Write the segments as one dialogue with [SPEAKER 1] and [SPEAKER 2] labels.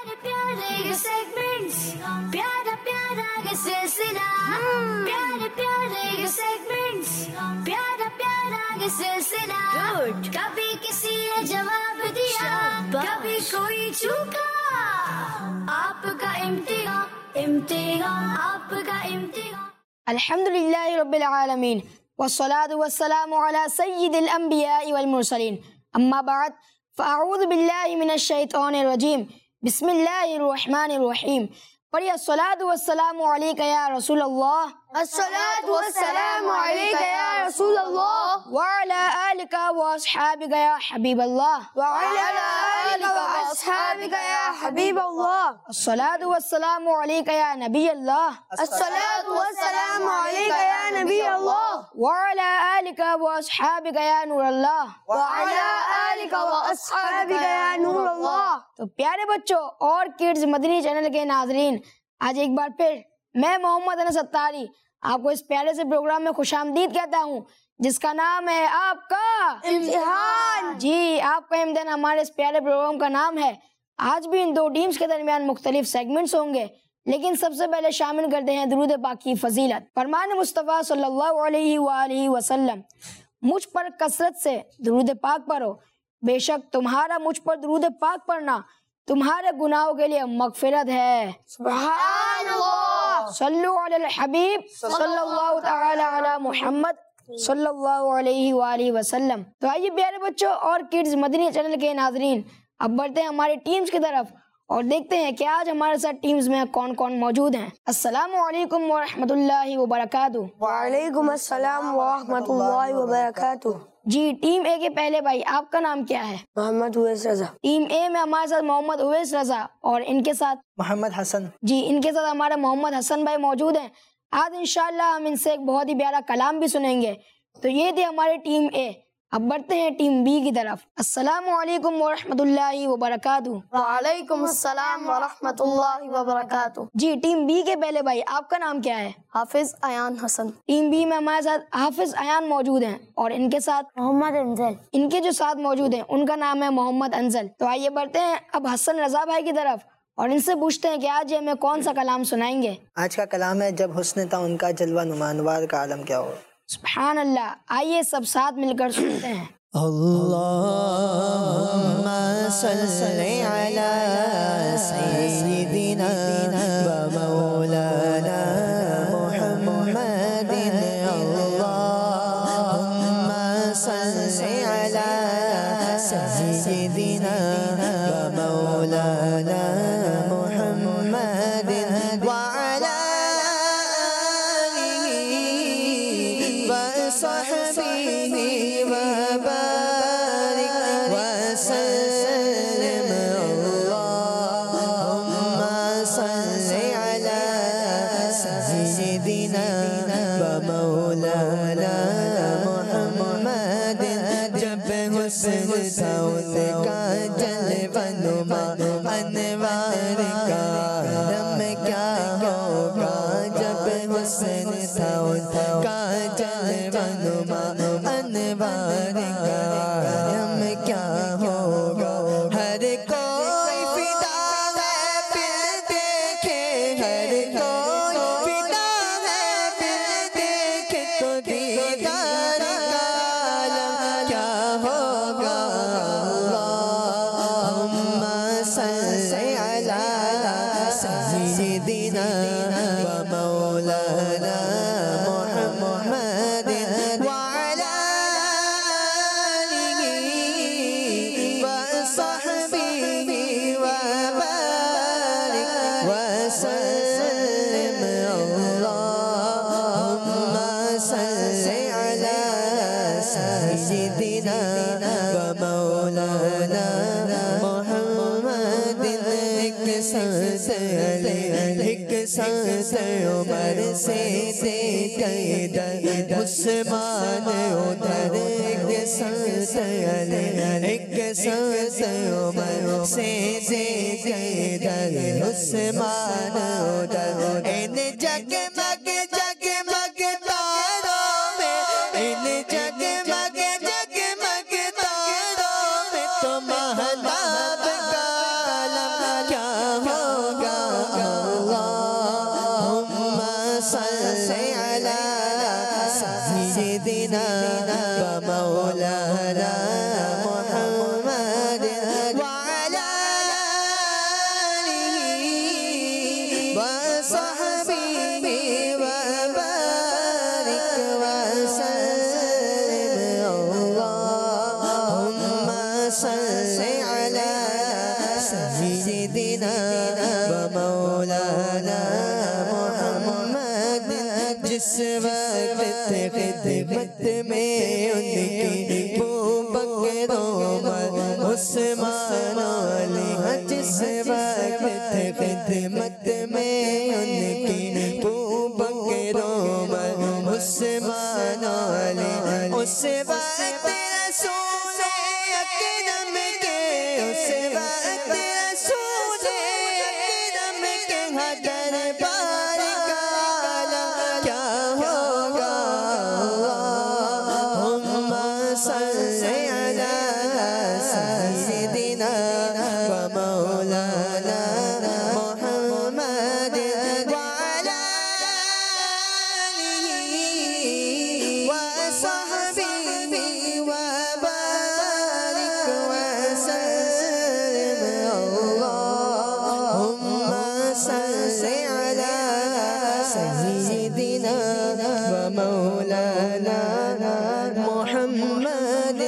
[SPEAKER 1] پیارے پیارے یہ سیگمنٹس، پیارا پیارا یہ سلسلہ، پیارے پیارے یہ سیگمنٹس، پیارا پیارا یہ سلسلہ، کبھی کسی نے جواب دیا، کبھی کوئی چوکا، آپ کا امتحان آپ کا امتحان۔
[SPEAKER 2] الحمدللہ رب العالمین والصلاة والسلام على سید الانبیاء والمرسلین، اما بعد فاعوذ باللہ من الشیطان الرجیم، بسم اللہ الرحمن الرحیم۔ پڑھیے الصلاة والسلام علیک یا رسول اللہ،
[SPEAKER 3] الصلاة والسلام علیک یا رسول اللہ،
[SPEAKER 2] وعلی آلک واصحابک یا حبیب اللہ،
[SPEAKER 3] وعلی آلک واصحابک یا حبیب اللہ،
[SPEAKER 2] الصلاة والسلام علیک یا نبی اللہ،
[SPEAKER 3] الصلاة والسلام علیک یا نبی اللہ،
[SPEAKER 2] وعلی آلک واصحابک یا نور اللہ۔
[SPEAKER 3] وعلی آلک واصحابک یا نور اللہ۔
[SPEAKER 2] تو پیارے بچوں اور کڈز مدنی چینل کے ناظرین، آج ایک بار پھر میں محمد انس ستاری آپ کو اس پیارے سے پروگرام میں خوش آمدید کہتا ہوں جس کا نام ہے آپ کا
[SPEAKER 3] امتحان۔
[SPEAKER 2] جی، آپ کا امتحان ہمارے اس پیارے پروگرام کا نام ہے۔ آج بھی ان دو ٹیمز کے درمیان مختلف سیگمنٹس ہوں گے، لیکن سب سے پہلے شامل کرتے ہیں درود پاک کی فضیلت۔ فرمان مصطفیٰ صلی اللہ علیہ وآلہ وسلم، مجھ پر کثرت سے درود پاک پڑھو، بے شک تمہارا مجھ پر درود پاک پڑھنا تمہارے گناہوں کے لیے مغفرت ہے۔
[SPEAKER 3] سبحان اللہ۔
[SPEAKER 2] صلو علی الحبیب صلی اللہ تعالی علی محمد صلی اللہ علیہ وآلہ وسلم۔ تو آئیے پیارے بچوں اور کڈز مدنی چینل کے ناظرین، اب بڑھتے ہیں ہماری ٹیمز کی طرف اور دیکھتے ہیں کہ آج ہمارے ساتھ ٹیمز میں کون کون موجود ہیں۔ السلام علیکم ورحمۃ اللہ وبرکاتہ۔
[SPEAKER 3] وعلیکم السلام ورحمۃ اللہ وبرکاتہ۔
[SPEAKER 2] جی، ٹیم اے کے پہلے بھائی آپ کا نام کیا ہے؟
[SPEAKER 3] محمد اویس رضا۔
[SPEAKER 2] ٹیم اے میں ہمارے ساتھ محمد اویس رضا اور ان کے ساتھ
[SPEAKER 4] محمد حسن۔
[SPEAKER 2] جی، ان کے ساتھ ہمارا محمد حسن بھائی موجود ہیں۔ آج انشاءاللہ ہم ان سے ایک بہت ہی پیارا کلام بھی سنیں گے۔ تو یہ تھی ہماری ٹیم اے۔ اب بڑھتے ہیں ٹیم بی کی طرف۔ السلام علیکم ورحمۃ اللہ وبرکاتہ۔
[SPEAKER 3] وعلیکم السلام ورحمۃ اللہ وبرکاتہ۔
[SPEAKER 2] جی، ٹیم بی کے پہلے بھائی آپ کا نام کیا ہے؟
[SPEAKER 3] حافظ ایان حسن۔
[SPEAKER 2] ٹیم بی میں ہمارے ساتھ حافظ ایان موجود ہیں اور ان کے ساتھ
[SPEAKER 3] محمد انزل۔
[SPEAKER 2] ان کے جو ساتھ موجود ہیں ان کا نام ہے محمد انزل۔ تو آئیے بڑھتے ہیں اب حسن رضا بھائی کی طرف اور ان سے پوچھتے ہیں کہ آج یہ ہمیں کون سا کلام سنائیں گے۔
[SPEAKER 4] آج کا کلام ہے جب حسن تھا ان کا جلوہ نما، انوار کا عالم کیا ہو۔
[SPEAKER 2] سبحان اللہ۔ آئیے سب ساتھ مل کر سنتے ہیں۔
[SPEAKER 4] اللہم صلی علی سیدنا و مولانا محمد، اللہم صلی علی سیدنا و مولانا محمد وعلی آلہ وصحبہ وبارک وسلم، اللہم صلی علی سیدنا و مولانا محمد۔ جب حسن تھا ان کا جلوہ نما، انوار کا عالم کیا ہوگا۔ جب حسن تھا ان کا جلوہ نما، انوار کا عالم کیا ہوگا۔ ہر کوئی فدا ہے پھر دیکھے، ہر کوئی فدا ہے پھر دیکھے تو دیدار کا عالم کیا ہوگا۔ اللہم صلی علی سیدنا و مولانا محمد وعلی آلہ وصحبہ وبارک وسلم، اللہم صلی علی سیدنا و مولانا محمد۔ ایک سانس علی، ایک سانس عمر سے دے گئے در عثمان ادھر، ایک سانس علی، ایک سانس عمر سے دے گئے در عثمان ادھر۔ ان جگمگ جگمگ تاروں میں، ان جگمگ جگمگ تاروں میں تو مہتاب کا عالم کیا
[SPEAKER 5] سیدنا و مولانا محمد جس وقت خدمت میں ان کی عثمان علی جس وقت خدمت میں ان کی بکر عمر عثمان علی اس وقت رسول اکرم کے اس وقت رسول اکرم کے دربار کا کیا ہوگا ہم صلی سیدنا و مولانا محمد وعلى آله وصحبه وبارك وسلم اللهم صل على سيدنا ومولانا محمد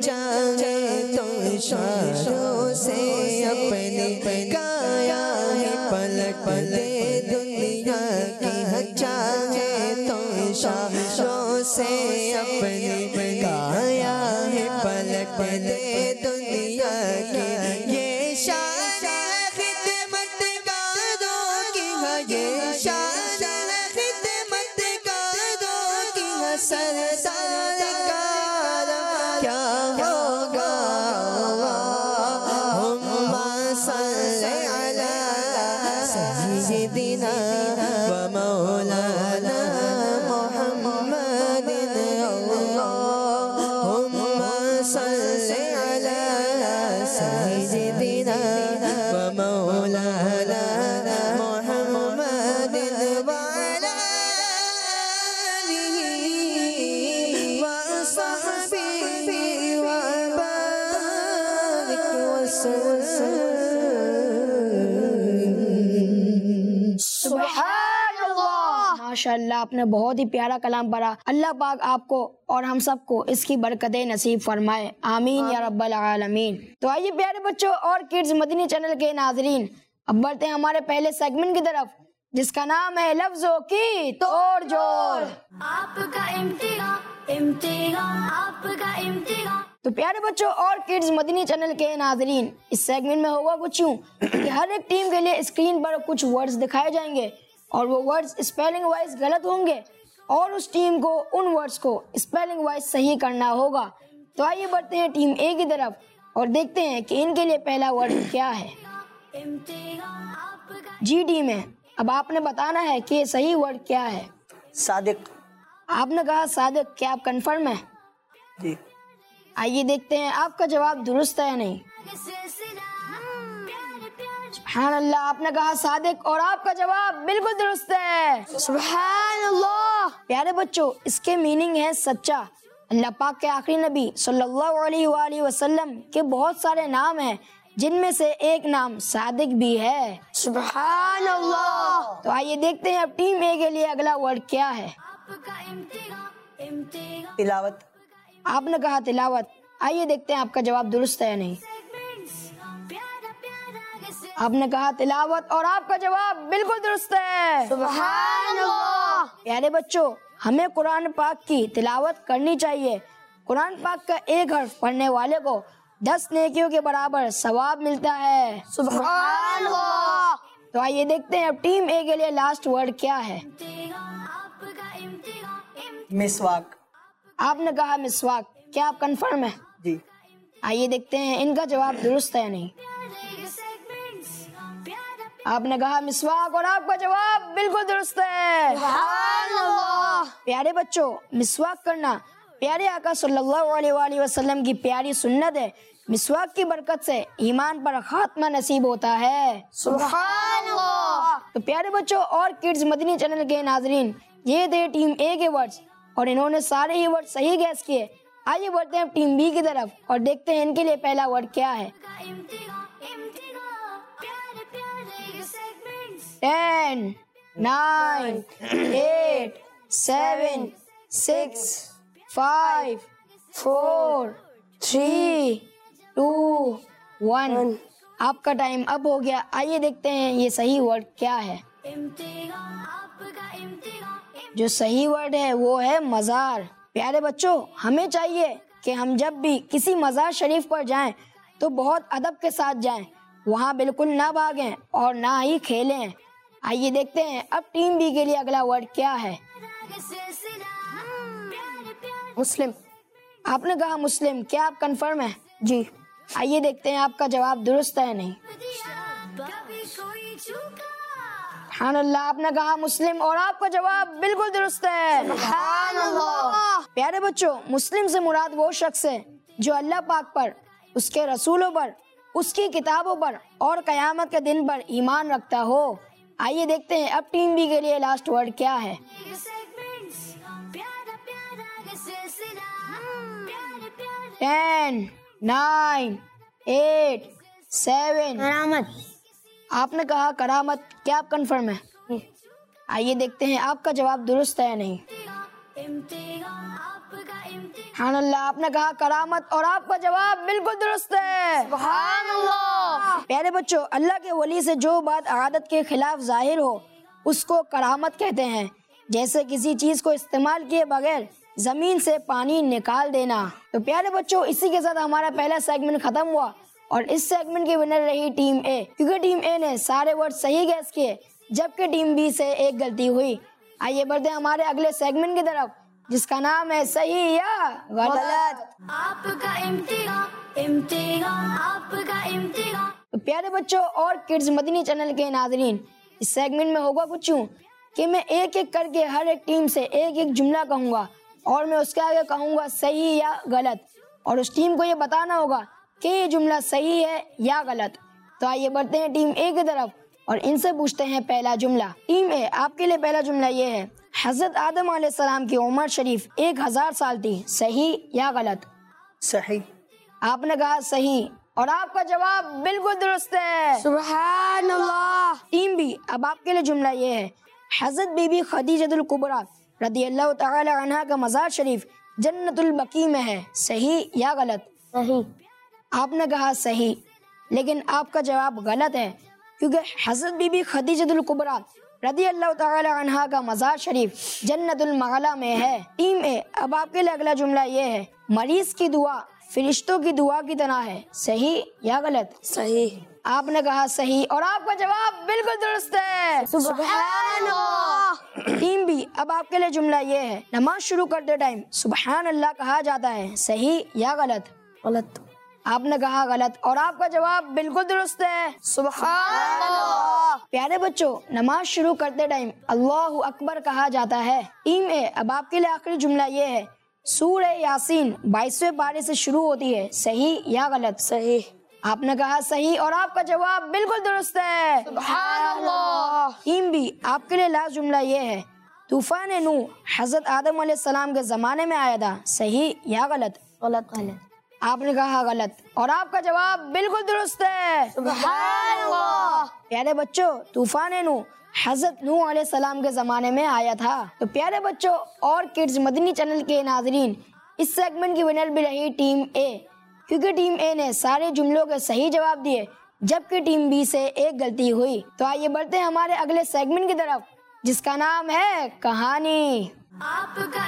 [SPEAKER 5] اشاروں سے اپنی کایا ہے پلٹ دے دنیا کی چاہے تو اشاروں سے اپنی کایا ہے پلٹ دے دنیا کی یہ شان خدمت گاروں کی ہے یہ شان خدمت گاروں کی ہے سردار کا کیا ہوگا سیدنا و مولانا محمد اللهم صل على سيدنا و مولانا محمد وعلى آله وصحبه وبارك وسلم
[SPEAKER 2] سبحان اللہ. ماشاءاللہ آپ نے بہت ہی پیارا کلام پڑھا. اللہ پاک آپ کو اور ہم سب کو اس کی برکتیں نصیب فرمائے. آمین یا رب العالمین. تو آئیے پیارے بچوں اور کڈز مدنی چینل کے ناظرین اب بڑھتے ہیں ہمارے پہلے سیگمنٹ کی طرف جس کا نام ہے لفظوں کی توڑ جوڑ.
[SPEAKER 1] آپ کا امتحان امتحان آپ کا امتحان.
[SPEAKER 2] تو پیارے بچوں اور کڈز مدنی چینل کے ناظرین اس سیگمنٹ میں ہوگا کچھ یوں کہ ہر ایک ٹیم کے لیے اسکرین پر کچھ ورڈز دکھائے جائیں گے اور وہ ورڈز اسپیلنگ وائز غلط ہوں گے اور اس ٹیم کو ان ورڈز کو اسپیلنگ وائز صحیح کرنا ہوگا. تو آئیے بڑھتے ہیں ٹیم اے کی طرف اور دیکھتے ہیں کہ ان کے لیے پہلا ورڈ کیا ہے. جی ٹیم ہے اب آپ نے بتانا ہے کہ صحیح ورڈ کیا ہے.
[SPEAKER 4] صادق.
[SPEAKER 2] آپ نے کہا صادق. کیا آپ کنفرم ہیں؟
[SPEAKER 4] جی.
[SPEAKER 2] آئیے دیکھتے ہیں آپ کا جواب درست ہے یا نہیں. سبحان اللہ. آپ نے کہا صادق اور آپ کا جواب بالکل درست ہے.
[SPEAKER 3] سبحان اللہ.
[SPEAKER 2] پیارے بچوں اس کے میننگ ہے سچا. اللہ پاک کے آخری نبی صلی اللہ علیہ وآلہ وسلم کے بہت سارے نام ہیں جن میں سے ایک نام صادق بھی ہے.
[SPEAKER 3] سبحان اللہ.
[SPEAKER 2] تو آئیے دیکھتے ہیں اب ٹیم اے کے لیے اگلا ورڈ کیا ہے.
[SPEAKER 4] تلاوت.
[SPEAKER 2] آپ نے کہا تلاوت. آئیے دیکھتے ہیں آپ کا جواب درست ہے یا نہیں. آپ نے کہا تلاوت اور آپ کا جواب بالکل درست ہے.
[SPEAKER 3] سبحان اللہ.
[SPEAKER 2] پیارے بچوں ہمیں قرآن پاک کی تلاوت کرنی چاہیے. قرآن پاک کا ایک حرف پڑھنے والے کو 10 نیکیوں کے برابر ثواب ملتا ہے.
[SPEAKER 3] سبحان اللہ.
[SPEAKER 2] تو آئیے دیکھتے ہیں اب ٹیم اے کے لیے لاسٹ ورڈ کیا ہے.
[SPEAKER 4] مسواک.
[SPEAKER 2] آپ نے کہا مسواک. کیا آپ کنفرم ہے؟
[SPEAKER 4] جی.
[SPEAKER 2] آئیے دیکھتے ہیں ان کا جواب درست ہے یا نہیں. آپ نے کہا مسواک اور آپ کا جواب بالکل درست ہے.
[SPEAKER 3] سبحان اللہ.
[SPEAKER 2] پیارے بچوں مسواک کرنا پیارے آقا صلی اللہ علیہ وآلہ وسلم کی پیاری سنت ہے. مسواک کی برکت سے ایمان پر خاتمہ نصیب ہوتا ہے.
[SPEAKER 3] سبحان اللہ.
[SPEAKER 2] تو پیارے بچوں اور کڈز مدنی چینل کے ناظرین یہ تھے ٹیم اے کے ورڈز اور انہوں نے سارے ہی ورڈ صحیح گیس کیے. آئیے بڑھتے ہیں ٹیم بی کی طرف اور دیکھتے ہیں ان کے لیے پہلا ورڈ کیا ہے. 10 9 8 7 6 5 4 3 2 1 آپ کا ٹائم اب ہو گیا. آئیے دیکھتے ہیں یہ صحیح ورڈ کیا ہے. جو صحیح ورڈ ہے وہ ہے مزار. پیارے بچوں، ہمیں چاہیے کہ ہم جب بھی کسی مزار شریف پر جائیں تو بہت ادب کے ساتھ جائیں، وہاں بالکل نہ بھاگیں اور نہ ہی کھیلیں. آئیے دیکھتے ہیں اب ٹیم بی کے لیے اگلا ورڈ کیا ہے.
[SPEAKER 3] مسلم.
[SPEAKER 2] آپ نے کہا مسلم، کیا آپ کنفرم ہیں؟
[SPEAKER 3] جی.
[SPEAKER 2] آئیے دیکھتے ہیں آپ کا جواب درست ہے نہیں. سبحان اللہ، آپ نے کہا مسلم اور آپ کا جواب بالکل درست ہے.
[SPEAKER 3] سبحان اللہ.
[SPEAKER 2] پیارے بچوں، مسلم سے مراد وہ شخص ہے جو اللہ پاک پر، اس کے رسولوں پر، اس کی کتابوں پر اور قیامت کے دن پر ایمان رکھتا ہو. آئیے دیکھتے ہیں اب ٹیم بی کے لیے لاسٹ ورڈ کیا ہے. 10 9 8 7.
[SPEAKER 3] کرامت.
[SPEAKER 2] آپ نے کہا کرامت، کیا آپ کنفرم ہے؟ آئیے دیکھتے ہیں آپ کا جواب درست ہے نہیں. سبحان اللہ، آپ نے کہا کرامت اور آپ کا جواب بالکل درست ہے.
[SPEAKER 3] سبحان اللہ.
[SPEAKER 2] پیارے بچوں، اللہ کے ولی سے جو بات عادت کے خلاف ظاہر ہو اس کو کرامت کہتے ہیں. جیسے کسی چیز کو استعمال کیے بغیر زمین سے پانی نکال دینا. تو پیارے بچوں، اسی کے ساتھ ہمارا پہلا سیگمنٹ ختم ہوا اور اس سیگمنٹ کی ونر رہی ٹیم اے، کیونکہ ٹیم اے نے سارے ورڈ صحیح گیس کیے جبکہ ٹیم بی سے ایک غلطی ہوئی. آئیے بڑھتے ہیں ہمارے اگلے سیگمنٹ کی طرف جس کا نام ہے صحیح یا غلط.
[SPEAKER 1] آپ کا امتحان، آپ کا امتحان.
[SPEAKER 2] تو پیارے بچوں اور کڈز مدنی چینل کے ناظرین، اس سیگمنٹ میں ہوگا کچھ یوں کہ میں ایک ایک کر کے ہر ایک ٹیم سے ایک ایک جملہ کہوں گا اور میں اس کے آگے کہوں گا صحیح یا غلط، اور اس ٹیم کو یہ بتانا ہوگا کہ یہ جملہ صحیح ہے یا غلط. تو آئیے بڑھتے ہیں ٹیم اے کی طرف اور ان سے پوچھتے ہیں پہلا جملہ. ٹیم اے، آپ کے لیے پہلا جملہ یہ ہے: حضرت آدم علیہ السلام کی عمر شریف 1000 سال تھی. صحیح یا غلط؟
[SPEAKER 4] صحیح.
[SPEAKER 2] آپ نے کہا صحیح اور آپ کا جواب بالکل درست ہے.
[SPEAKER 3] سبحان اللہ.
[SPEAKER 2] ٹیم بی، اب آپ کے لیے جملہ یہ ہے: حضرت بی بی خدیجہ الکبریٰ رضی اللہ تعالی عنہا کا مزار شریف جنت البقیع میں ہے. صحیح یا غلط؟
[SPEAKER 3] صحیح.
[SPEAKER 2] آپ نے کہا صحیح، لیکن آپ کا جواب غلط ہے کیونکہ حضرت بی بی خدیجہ الکبریٰ رضی اللہ تعالی عنہا کا مزار شریف جنت المعلا میں ہے. ٹیم اے، اب آپ کے لیے اگلا جملہ یہ ہے: مریض کی دعا فرشتوں کی دعا کی طرح ہے. صحیح یا غلط؟
[SPEAKER 3] صحیح.
[SPEAKER 2] آپ نے کہا صحیح اور آپ کا جواب بالکل درست ہے.
[SPEAKER 3] سبحان اللہ.
[SPEAKER 2] ٹیم بی، اب آپ کے لیے جملہ یہ ہے: نماز شروع کرتے ٹائم سبحان اللہ کہا جاتا ہے. صحیح یا غلط؟
[SPEAKER 3] غلط.
[SPEAKER 2] آپ نے کہا غلط اور آپ کا جواب بالکل درست ہے.
[SPEAKER 3] سبحان اللہ.
[SPEAKER 2] پیارے بچوں، نماز شروع کرتے ٹائم اللہ اکبر کہا جاتا ہے. ٹیم اے، اب آپ کے لیے آخری جملہ یہ ہے: سورہ یاسین 22ویں پارے سے شروع ہوتی ہے. صحیح یا غلط؟
[SPEAKER 3] صحیح.
[SPEAKER 2] آپ نے کہا صحیح اور آپ کا جواب بالکل درست ہے.
[SPEAKER 3] سبحان اللہ.
[SPEAKER 2] ٹیم بی، آپ کے لیے لاسٹ جملہ یہ ہے: طوفان نوح حضرت آدم علیہ السلام کے زمانے میں آیا تھا. صحیح یا غلط؟
[SPEAKER 3] غلط.
[SPEAKER 2] آپ نے کہا غلط اور آپ کا جواب بالکل درست ہے.
[SPEAKER 3] سبحان اللہ.
[SPEAKER 2] پیارے بچوں، طوفان نوح حضرت نوح علیہ السلام کے زمانے میں آیا تھا. تو پیارے بچوں اور کڈز مدنی چینل کے ناظرین، اس سیگمنٹ کی ونر بھی رہی ٹیم اے، کیونکہ ٹیم اے نے سارے جملوں کے صحیح جواب دیے جبکہ ٹیم بی سے ایک غلطی ہوئی. تو آئیے بڑھتے ہیں ہمارے اگلے سیگمنٹ کی طرف جس کا نام ہے کہانی.
[SPEAKER 1] آپ کا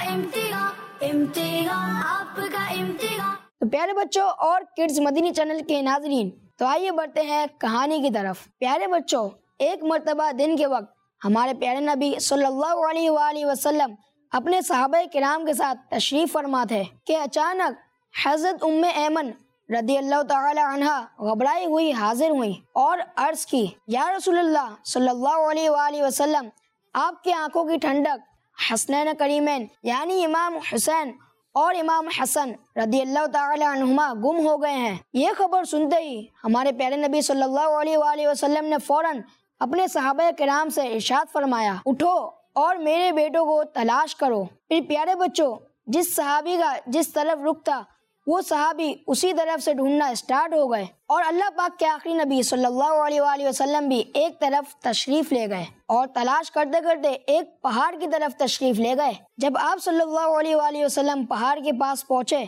[SPEAKER 1] امتحان، آپ کا امتحان.
[SPEAKER 2] تو پیارے بچوں اور کڈز مدنی چینل کے ناظرین، تو آئیے بڑھتے ہیں کہانی کی طرف. پیارے بچوں، ایک مرتبہ دن کے وقت ہمارے پیارے نبی صلی اللہ علیہ وآلہ وسلم اپنے صحابہ کرام کے ساتھ تشریف فرما تھے کہ اچانک حضرت ام ایمن رضی اللہ تعالی عنہا گھبرائی ہوئی حاضر ہوئی اور عرض کی: یا رسول اللہ صلی اللہ علیہ وآلہ وسلم، آپ کی آنکھوں کی ٹھنڈک حسنین کریمین یعنی امام حسین اور امام حسن رضی اللہ تعالی عنہما گم ہو گئے ہیں. یہ خبر سنتے ہی ہمارے پیارے نبی صلی اللہ علیہ وآلہ وسلم نے فوراً اپنے صحابہ کرام سے ارشاد فرمایا: اٹھو اور میرے بیٹوں کو تلاش کرو. پھر پیارے بچوں، جس صحابی کا جس طرف رخ تھا وہ صحابی اسی طرف سے ڈھونڈنا اسٹارٹ ہو گئے اور اللہ پاک کے آخری نبی صلی اللہ علیہ وآلہ وسلم بھی ایک طرف تشریف لے گئے اور تلاش کرتے کرتے ایک پہاڑ کی طرف تشریف لے گئے. جب آپ صلی اللہ علیہ وآلہ وسلم پہاڑ کے پاس پہنچے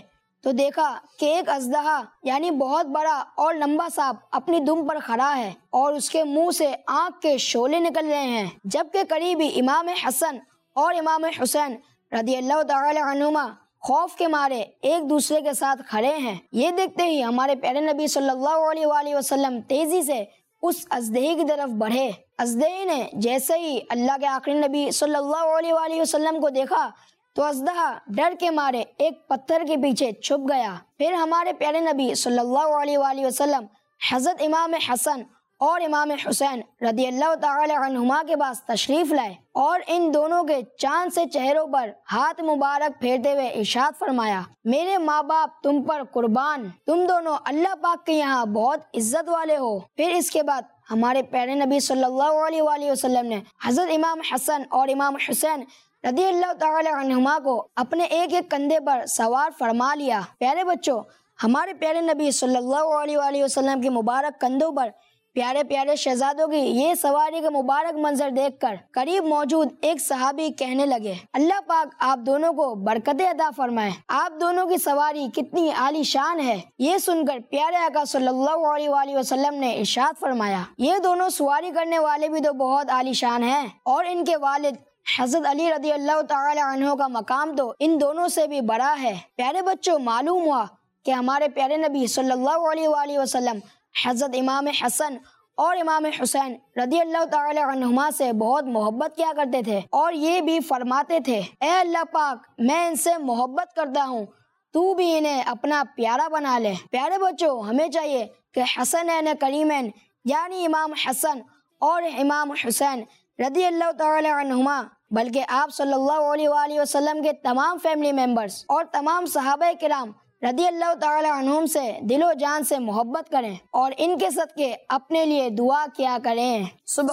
[SPEAKER 2] تو دیکھا کہ ایک اژدہا یعنی بہت بڑا اور لمبا سانپ اپنی دم پر کھڑا ہے اور اس کے منہ سے آنکھ کے شعلے نکل رہے ہیں، جبکہ قریبی امام حسن اور امام حسین رضی اللہ تعالی عنہما خوف کے مارے ایک دوسرے کے ساتھ کھڑے ہیں۔ یہ دیکھتے ہی ہمارے پیارے نبی صلی اللہ علیہ وآلہ وسلم تیزی سے اس اژدہے کی طرف بڑھے۔ اژدہے نے جیسے ہی اللہ کے آخری نبی صلی اللہ علیہ وآلہ وسلم کو دیکھا تو اژدہا ڈر کے مارے ایک پتھر کے پیچھے چھپ گیا۔ پھر ہمارے پیارے نبی صلی اللہ علیہ وآلہ وسلم حضرت امام حسن اور امام حسین رضی اللہ تعالی عنہما کے پاس تشریف لائے اور ان دونوں کے چاند سے چہروں پر ہاتھ مبارک پھیرتے ہوئے ارشاد فرمایا، میرے ماں باپ تم پر قربان، تم دونوں اللہ پاک کے یہاں بہت عزت والے ہو۔ پھر اس کے بعد ہمارے پیارے نبی صلی اللہ علیہ وآلہ وسلم نے حضرت امام حسن اور امام حسین رضی اللہ تعالی عنہما کو اپنے ایک ایک کندھے پر سوار فرما لیا۔ پیارے بچوں، ہمارے پیارے نبی صلی اللہ علیہ وآلہ وسلم کے مبارک کندھوں پر پیارے پیارے شہزادوں کی یہ سواری کا مبارک منظر دیکھ کر قریب موجود ایک صحابی کہنے لگے، اللہ پاک آپ دونوں کو برکتیں عطا فرمائے، آپ دونوں کی سواری کتنی عالی شان ہے۔ یہ سن کر پیارے آقا صلی اللہ علیہ وآلہ وسلم نے ارشاد فرمایا، یہ دونوں سواری کرنے والے بھی تو بہت عالی شان ہیں، اور ان کے والد حضرت علی رضی اللہ تعالی عنہ کا مقام تو ان دونوں سے بھی بڑا ہے۔ پیارے بچوں، معلوم ہوا کہ ہمارے پیارے نبی صلی اللہ علیہ وآلہ وسلم حضرت امام حسن اور امام حسین رضی اللہ تعالی عنہما سے بہت محبت کیا کرتے تھے، اور یہ بھی فرماتے تھے، اے اللہ پاک میں ان سے محبت کرتا ہوں، تو بھی انہیں اپنا پیارا بنا لے۔ پیارے بچوں، ہمیں چاہیے کہ حسنین کریمین یعنی امام حسن اور امام حسین رضی اللہ تعالی عنہما بلکہ آپ صلی اللہ علیہ وآلہ وسلم کے تمام فیملی ممبرز اور تمام صحابہ کرام رضی اللہ تعالی عنہم سے دل و جان سے محبت کریں اور ان کے صدقے اپنے لیے دعا کیا کریں۔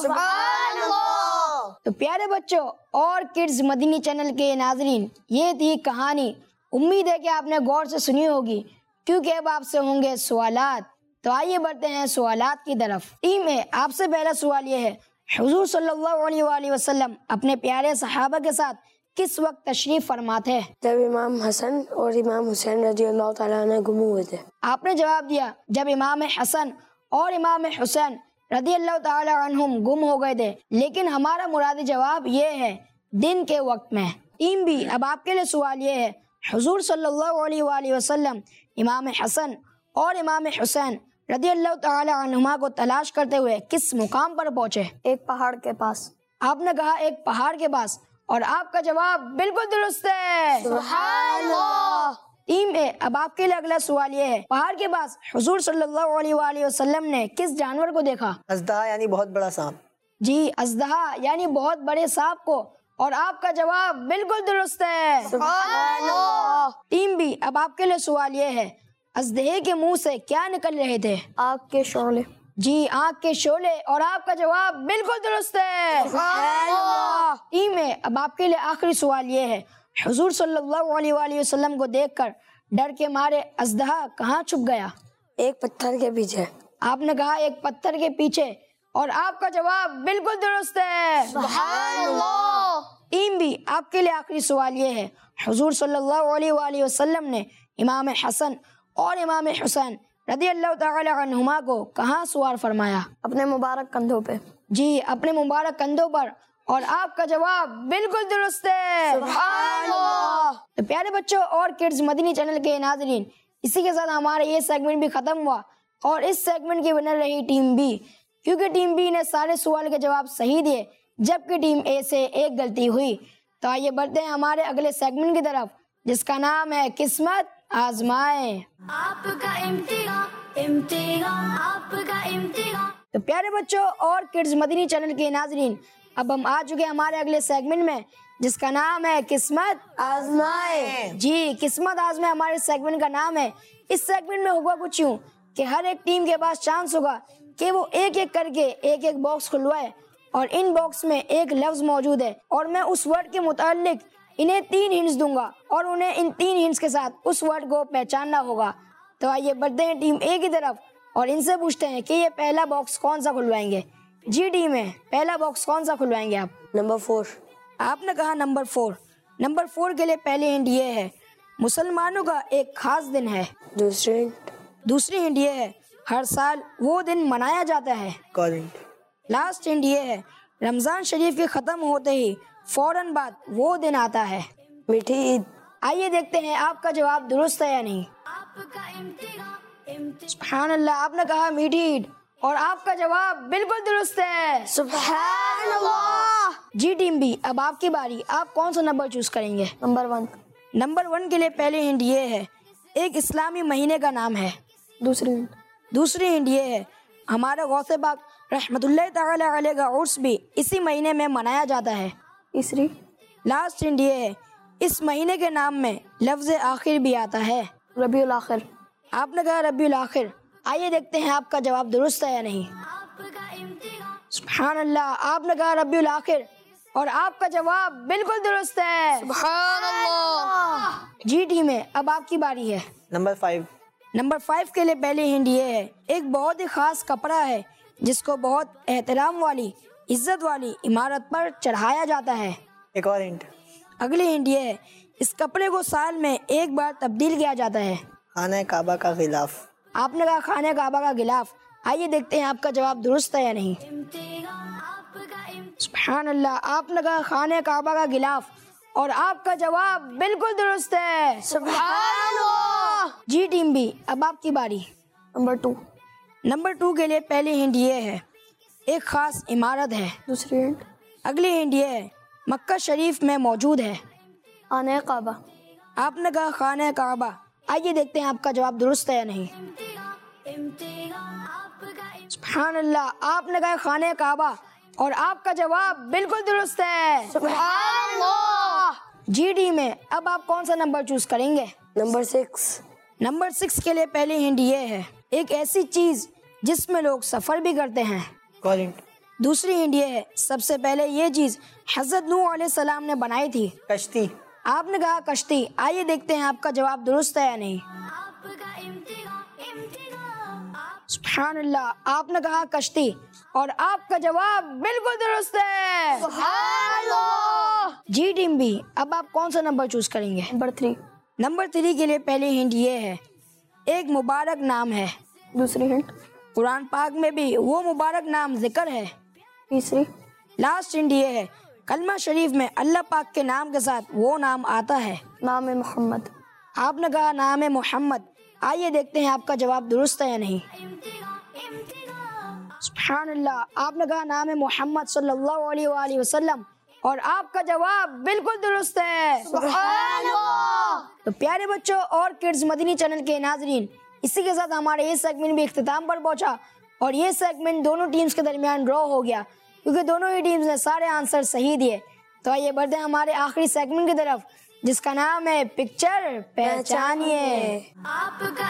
[SPEAKER 3] سبحان اللہ۔
[SPEAKER 2] تو پیارے بچوں اور کڈز مدنی چینل کے ناظرین، یہ تھی کہانی۔ امید ہے کہ آپ نے غور سے سنی ہوگی، کیونکہ اب آپ سے ہوں گے سوالات۔ تو آئیے بڑھتے ہیں سوالات کی طرف۔ ٹیم میں آپ سے پہلا سوال یہ ہے، حضور صلی اللہ علیہ وآلہ وسلم اپنے پیارے صحابہ کے ساتھ کس وقت تشریف فرما تھے؟
[SPEAKER 3] جب امام حسن اور امام حسین رضی اللہ تعالیٰ عنہ گم ہوئے تھے۔
[SPEAKER 2] آپ نے جواب دیا جب امام حسن اور امام حسین رضی اللہ تعالی عنہم گم ہو گئے تھے، لیکن ہمارا مرادی جواب یہ ہے دن کے وقت میں۔ ٹیم بھی اب آپ کے لیے سوال یہ ہے، حضور صلی اللہ علیہ وآلہ وسلم امام حسن اور امام حسین رضی اللہ تعالی عنہما کو تلاش کرتے ہوئے کس مقام پر پہنچے؟
[SPEAKER 3] ایک پہاڑ کے پاس۔
[SPEAKER 2] آپ نے کہا ایک پہاڑ کے پاس، اور آپ کا جواب بالکل درست ہے۔
[SPEAKER 3] سبحان اللہ۔
[SPEAKER 2] ٹیم اے، اب آپ کے لیے اگلا سوال یہ ہے، پہاڑ کے پاس حضور صلی اللہ علیہ وآلہ وسلم نے کس جانور کو دیکھا؟
[SPEAKER 4] اژدہا یعنی بہت بڑا سانپ۔
[SPEAKER 2] جی، اژدہا یعنی بہت بڑے سانپ کو، اور آپ کا جواب بالکل درست ہے۔
[SPEAKER 3] سبحان اللہ۔
[SPEAKER 2] ٹیم بی، اب آپ کے لیے سوال یہ ہے، اژدہے کے منہ سے کیا نکل رہے تھے؟
[SPEAKER 3] آگ کے شعلے۔
[SPEAKER 2] جی، آنکھ کے شعلے، اور آپ کا جواب بالکل درست ہے۔
[SPEAKER 3] سبحان اللہ۔
[SPEAKER 2] ٹیم میں اب آپ کے لیے آخری سوال یہ ہے، حضور صلی اللہ علیہ وآلہ وسلم کو دیکھ کر ڈر کے مارے اژدہا کہاں چھپ گیا؟
[SPEAKER 3] ایک پتھر کے پیچھے۔
[SPEAKER 2] آپ نے کہا ایک پتھر کے پیچھے، اور آپ کا جواب بالکل درست ہے۔
[SPEAKER 3] سبحان اللہ۔
[SPEAKER 2] ٹیم بھی، آپ کے لیے آخری سوال یہ ہے، حضور صلی اللہ علیہ وآلہ وسلم نے امام حسن اور امام حسین رضی اللہ تعالی عنہما کو کہاں سوار فرمایا؟
[SPEAKER 3] اپنے مبارک کندھوں پہ۔
[SPEAKER 2] جی، اپنے مبارک کندھوں پر، اور آپ کا جواب بالکل درست ہے۔
[SPEAKER 3] سبحان اللہ۔
[SPEAKER 2] تو پیارے بچوں اور کڈز مدنی چینل کے ناظرین، اسی کے ساتھ ہمارا یہ سیگمنٹ بھی ختم ہوا، اور اس سیگمنٹ کی ونر رہی ٹیم بی، کیونکہ ٹیم بی نے سارے سوال کے جواب صحیح دیے، جبکہ ٹیم اے سے ایک غلطی ہوئی۔ تو آئیے بڑھتے ہیں ہمارے اگلے سیگمنٹ کی طرف، جس کا نام ہے قسمت آزمائے۔
[SPEAKER 1] آپ کا امتحان امتحان آپ کا امتحان۔
[SPEAKER 2] تو پیارے بچوں اور کڈز مدنی چینل کے ناظرین، اب ہم آ چکے ہمارے اگلے سیگمنٹ میں، جس کا نام ہے قسمت
[SPEAKER 3] آزمائے۔
[SPEAKER 2] جی، قسمت آزمائے ہمارے سیگمنٹ کا نام ہے۔ اس سیگمنٹ میں ہوگا کچھ یوں کہ ہر ایک ٹیم کے پاس چانس ہوگا کہ وہ ایک ایک کر کے ایک ایک باکس کھلوائے، اور ان باکس میں ایک لفظ موجود ہے، اور میں اس ورڈ کے متعلق انہیں 3 ہنٹس دوں گا، اور انہیں ان 3 ہنٹس کے ساتھ اس ورڈ کو پہچاننا ہوگا۔ تو آئیے بڑھتے ہیں ٹیم اے کی طرف، اور ان سے پوچھتے ہیں کہ یہ پہلا باکس کون سا کھلوائیں گے؟ جی ٹیم ہے، پہلا باکس کون سا کھلوائیں گے آپ؟
[SPEAKER 3] نمبر 4۔
[SPEAKER 2] آپ نے کہا نمبر 4۔ نمبر 4 کے لیے پہلی ہنٹ یہ ہے، مسلمانوں کا ایک خاص دن ہے. دوسری ہنٹ یہ ہے ہر سال وہ دن منایا جاتا ہے. لاسٹ ہنٹ یہ ہے رمضان شریف کے ختم ہوتے ہی فوراً بعد وہ دن آتا ہے.
[SPEAKER 3] میٹھی عید.
[SPEAKER 2] آئیے دیکھتے ہیں آپ کا جواب درست ہے یا نہیں. سبحان اللہ، آپ نے کہا میٹھی عید اور آپ کا جواب بالکل درست ہے.
[SPEAKER 3] سبحان اللہ.
[SPEAKER 2] جی ٹیم بی، اب آپ کی باری. آپ کون سا نمبر چوز کریں گے؟
[SPEAKER 3] نمبر 1.
[SPEAKER 2] نمبر 1 کے لیے پہلی ہنٹ یہ ہے ایک اسلامی مہینے کا نام ہے. دوسری ہنٹ یہ ہے ہمارا غوث پاک رحمت اللہ تعالی علیہ کا عرس بھی اسی مہینے میں منایا جاتا ہے. لاسٹ ہنٹ یہ ہے اس مہینے کے نام میں لفظ آخر بھی آتا ہے.
[SPEAKER 3] ربیع الاخر.
[SPEAKER 2] آپ نے کہا ربیع الاخر. آئیے دیکھتے ہیں آپ کا جواب درست ہے یا نہیں. سبحان اللہ، آپ نے کہا ربیع الاخر اور آپ کا جواب بالکل درست ہے.
[SPEAKER 3] سبحان اللہ.
[SPEAKER 2] جی ٹیم ہے، اب آپ کی باری ہے. نمبر 5 کے لیے پہلی ہنٹ یہ ہے ایک بہت ہی خاص کپڑا ہے جس کو بہت احترام والی عزت والی عمارت پر چڑھایا جاتا ہے.
[SPEAKER 4] ایک اور ہنٹ.
[SPEAKER 2] اگلی ہنٹ یہ ہے اس کپڑے کو سال میں ایک بار تبدیل کیا جاتا ہے.
[SPEAKER 4] خانہ کعبہ کا غلاف.
[SPEAKER 2] آپ نے کہا خانہ کعبہ کا غلاف. آئیے دیکھتے ہیں آپ کا جواب درست ہے یا نہیں. سبحان اللہ، آپ نے کہا خانہ کعبہ کا غلاف اور آپ کا جواب بالکل درست ہے.
[SPEAKER 3] سبحان اللہ.
[SPEAKER 2] جی ٹیم بی، اب آپ کی باری. نمبر 2 کے لیے پہلی ہنٹ یہ ہے ایک خاص عمارت ہے. اگلی ہنٹ یہ ہے مکہ شریف میں موجود ہے.
[SPEAKER 3] خانہ کعبہ.
[SPEAKER 2] آپ نے کہا خانہ کعبہ. آئیے دیکھتے ہیں آپ کا جواب درست ہے یا نہیں. سبحان اللہ، آپ نے کہا خانہ کعبہ اور آپ کا جواب بالکل درست ہے.
[SPEAKER 3] سبحان اللہ.
[SPEAKER 2] جی ٹیم ہے، اب آپ کون سا نمبر چوز کریں گے؟ نمبر 6 کے لیے پہلی ہنٹ یہ ہے ایک ایسی چیز جس میں لوگ سفر بھی کرتے ہیں. دوسری ہنٹ یہ ہے سب سے پہلے یہ چیز حضرت نوح علیہ السلام نے بنائی تھی.
[SPEAKER 4] کشتی.
[SPEAKER 2] آپ نے کہا کشتی. آئیے دیکھتے ہیں آپ کا جواب درست ہے یا نہیں. سبحان اللہ، آپ نے کہا کشتی اور آپ کا جواب بالکل درست ہے.
[SPEAKER 3] سبحان اللہ.
[SPEAKER 2] جی ٹیم بی، اب آپ کون سا نمبر چوز کریں گے؟ نمبر 3 کے لیے پہلی ہنٹ یہ ہے ایک مبارک نام ہے. قرآن پاک میں بھی وہ مبارک نام ذکر ہے. لاسٹ ہنٹ یہ ہے کلمہ شریف میں اللہ پاک کے نام کے ساتھ وہ نام آتا ہے.
[SPEAKER 3] نام محمد.
[SPEAKER 2] آپ نے کہا نام محمد. آئیے دیکھتے ہیں آپ کا جواب درست ہے یا نہیں. سبحان اللہ، آپ نے کہا نام محمد صلی اللہ علیہ وآلہ وسلم اور آپ کا جواب بالکل درست ہے.
[SPEAKER 3] سبحان اللہ.
[SPEAKER 2] تو پیارے بچوں اور کڈز مدنی چینل کے ناظرین، اسی کے ساتھ ہمارا یہ سیگمنٹ بھی اختتام پر پہنچا اور یہ سیگمنٹ دونوں ٹیمز کے درمیان ڈرا ہو گیا کیونکہ دونوں ہی ٹیمز نے سارے آنسر صحیح دیے. تو آئیے بڑھتے ہیں ہمارے آخری سیگمنٹ کی طرف جس کا نام ہے پکچر پہچانیے.
[SPEAKER 1] آپ کا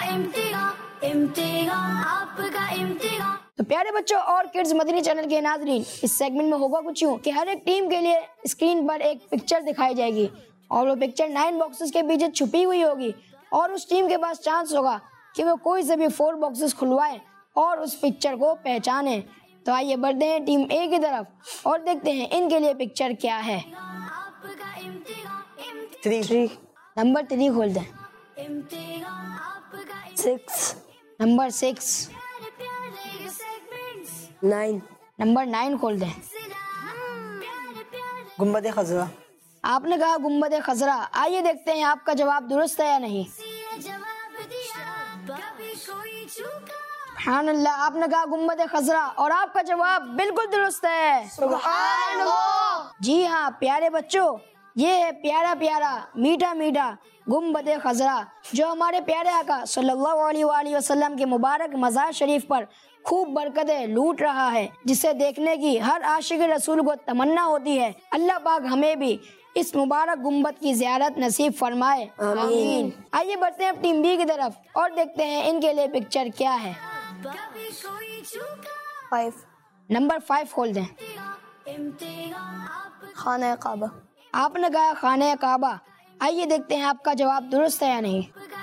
[SPEAKER 1] امتحان آپ کا امتحان.
[SPEAKER 2] تو پیارے بچوں اور کڈز مدنی چینل کے ناظرین، اس سیگمنٹ میں ہوگا کچھ یوں کہ ہر ایک ٹیم کے لیے اسکرین پر ایک پکچر دکھائی جائے گی اور وہ پکچر 9 باکسز کے پیچھے چھپی ہوئی ہوگی اور اس ٹیم کے پاس چانس ہوگا کہ وہ کوئی سے بھی 4 باکسز کھلوائے اور اس پکچر کو پہچانے. تو آئیے بڑھتے ہیں ٹیم اے کی طرف اور دیکھتے ہیں ان کے لیے پکچر کیا ہے.
[SPEAKER 1] آپ کا امتحان
[SPEAKER 4] 3.
[SPEAKER 2] نمبر 3 کھول دیں.
[SPEAKER 1] امتحان آپ کا
[SPEAKER 3] 6.
[SPEAKER 2] نمبر 6.
[SPEAKER 1] پیارے پیارے سیگمنٹس
[SPEAKER 3] 9.
[SPEAKER 2] نمبر 9 کھول دیں.
[SPEAKER 1] پیارے پیارے
[SPEAKER 4] گنبد خضرا.
[SPEAKER 2] آپ نے کہا گنبد خضرا. آئیے دیکھتے ہیں آپ کا جواب درست ہے یا نہیں.
[SPEAKER 1] جواب دیا کبھی کوئی چوکا.
[SPEAKER 2] سبحان اللہ، آپ نے کہا گنبد خضرا اور آپ کا جواب بالکل درست ہے.
[SPEAKER 3] سبحان اللہ.
[SPEAKER 2] جی ہاں پیارے بچوں، یہ ہے پیارا پیارا میٹھا میٹھا گنبد خضرا جو ہمارے پیارے آقا صلی اللہ علیہ وآلہ وسلم کے مبارک مزار شریف پر خوب برکتیں لوٹ رہا ہے، جسے دیکھنے کی ہر عاشق رسول کو تمنا ہوتی ہے. اللہ پاک ہمیں بھی اس مبارک گنبد کی زیارت نصیب فرمائے، آمین. آئیے بڑھتے ہیں ٹیم بی کی طرف اور دیکھتے ہیں ان کے لیے پکچر کیا ہے.
[SPEAKER 1] کبھی کوئی چوکا.
[SPEAKER 3] 5.
[SPEAKER 2] نمبر 5 کھول دیں.
[SPEAKER 1] امتحان آپ
[SPEAKER 3] خانہ کعبہ.
[SPEAKER 2] آپ نے کہا خانہ کعبہ. آئیے دیکھتے ہیں آپ کا جواب درست ہے یا نہیں.
[SPEAKER 1] کا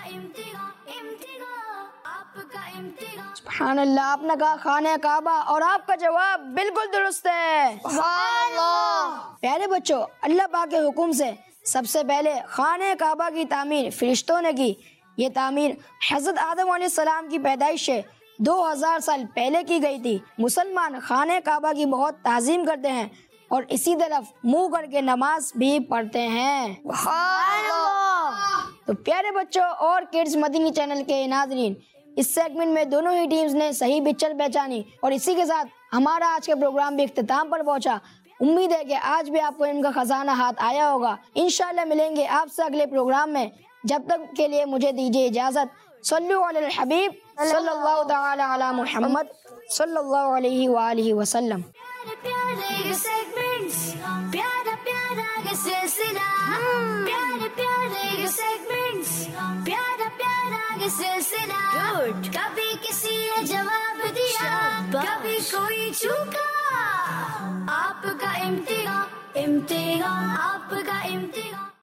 [SPEAKER 1] امتحان آپ کا امتحان.
[SPEAKER 2] سبحان اللہ، آپ نے کہا خانہ کعبہ اور آپ کا جواب بالکل درست ہے.
[SPEAKER 3] سبحان اللہ.
[SPEAKER 2] پیارے بچوں، اللہ پاک کے حکم سے سب سے پہلے خانہ کعبہ کی تعمیر فرشتوں نے کی۔ یہ تعمیر حضرت آدم علیہ السلام کی پیدائش سے 2000 سال پہلے کی گئی تھی۔ مسلمان خانہ کعبہ کی بہت تعظیم کرتے ہیں اور اسی طرف منہ کر کے نماز بھی پڑھتے ہیں۔ تو پیارے بچوں اور کڈز مدنی چینل کے ناظرین، اس سیگمنٹ میں دونوں ہی ٹیمز نے صحیح پکچر پہچانی اور اسی کے ساتھ ہمارا آج کا پروگرام بھی اختتام پر پہنچا۔ امید ہے کہ آج بھی آپ کو ان کا خزانہ ہاتھ آیا ہوگا۔ انشاءاللہ ملیں گے آپ سے اگلے پروگرام میں، جب تک کے لیے مجھے دیجیے اجازت۔ صلو علی الحبیب صلی اللہ تعالی علی محمد صلی اللہ علیہ وآلہ وسلم۔
[SPEAKER 1] پیارے یہ segments، پیارا پیارا یہ سلسلہ، پیارے پیارے یہ segments، پیارا پیارا یہ سلسلہ، کبھی کسی نے جواب دیا، کبھی کوئی چوکا، آپ کا امتحان، امتحان آپ کا امتحان۔